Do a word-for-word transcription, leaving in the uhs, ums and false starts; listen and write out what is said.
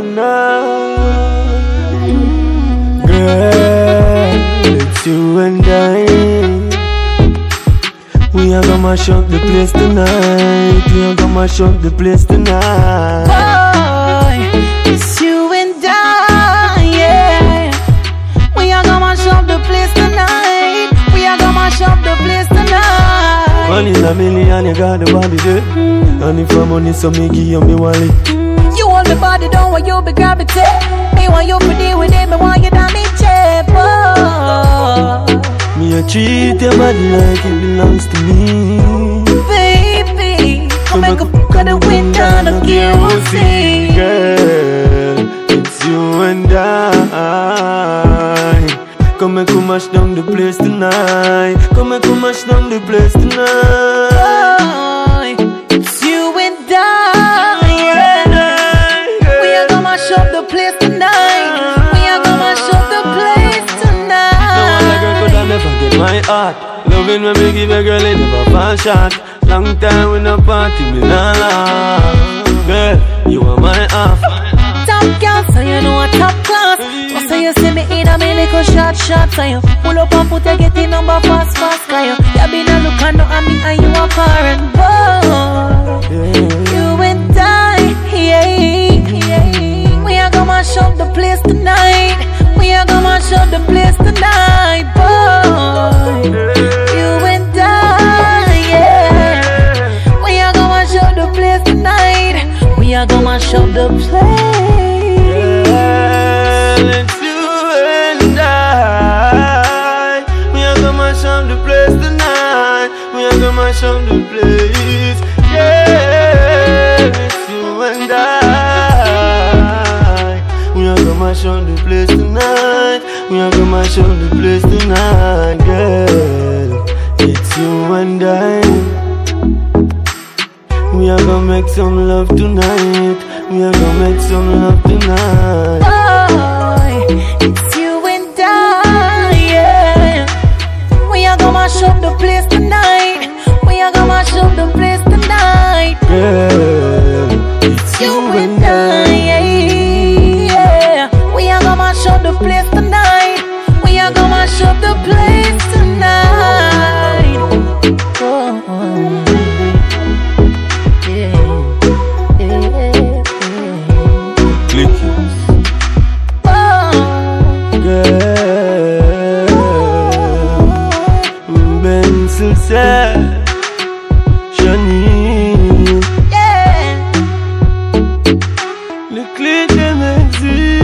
night. Girl, it's you and I. We are gonna mash up the place tonight. We are gonna mash up the place tonight. Boy, it's you and I, yeah. We are gonna mash up the place tonight. We are gonna mash up the place tonight. One in a million, you got the body there. And if I'm money, so me give you me wallet. You want the body, don't want you be gravity. Me want you to deal with it, me want you down in chair, boy. Me a treat your body like it belongs to me. Baby, come make a fuck of the wind down the kerosene. Girl, it's you and I. Come and come mash down the place tonight. Come and come mash down the place tonight. Boy, it's you and I, yeah. We are gonna mash up the place tonight. We are gonna mash up the place tonight. Never get my heart. Loving when me give a girl, it never fall short. Long time we no party, me nah laugh. Girl, you are my half. Top girl, so you know a top class. Just so you see me in a me little short short. So you pull up and put a get the number fast fast. Cause you, you been a look and no I mean and you a foreign boy. You and I, yeah, yeah. We are gonna mash up the place tonight. We are gonna mash up the place tonight, boy. You and I, yeah. We are gonna mash up the place tonight. We are gonna mash up the place. Girl, it's you and I. We are gonna mash up the place tonight. We are gonna mash up the place. Yeah, it's you and I. We are gonna mash up the place tonight. We are gonna mash up the place tonight, girl. It's you and I. We are gonna make some love tonight. We are gonna make some love tonight. Boy, it's you and I, yeah. We are gonna mash up the place tonight. We are gonna mash up the place tonight. Girl, it's You you and and I, I. yeah. We are gonna mash up the place tonight. We are gonna mash up the place tonight. Oh, yeah, yeah, yeah. Click it. Oh, Girl, Ben Success, Shani, yeah. le clic de mes yeux.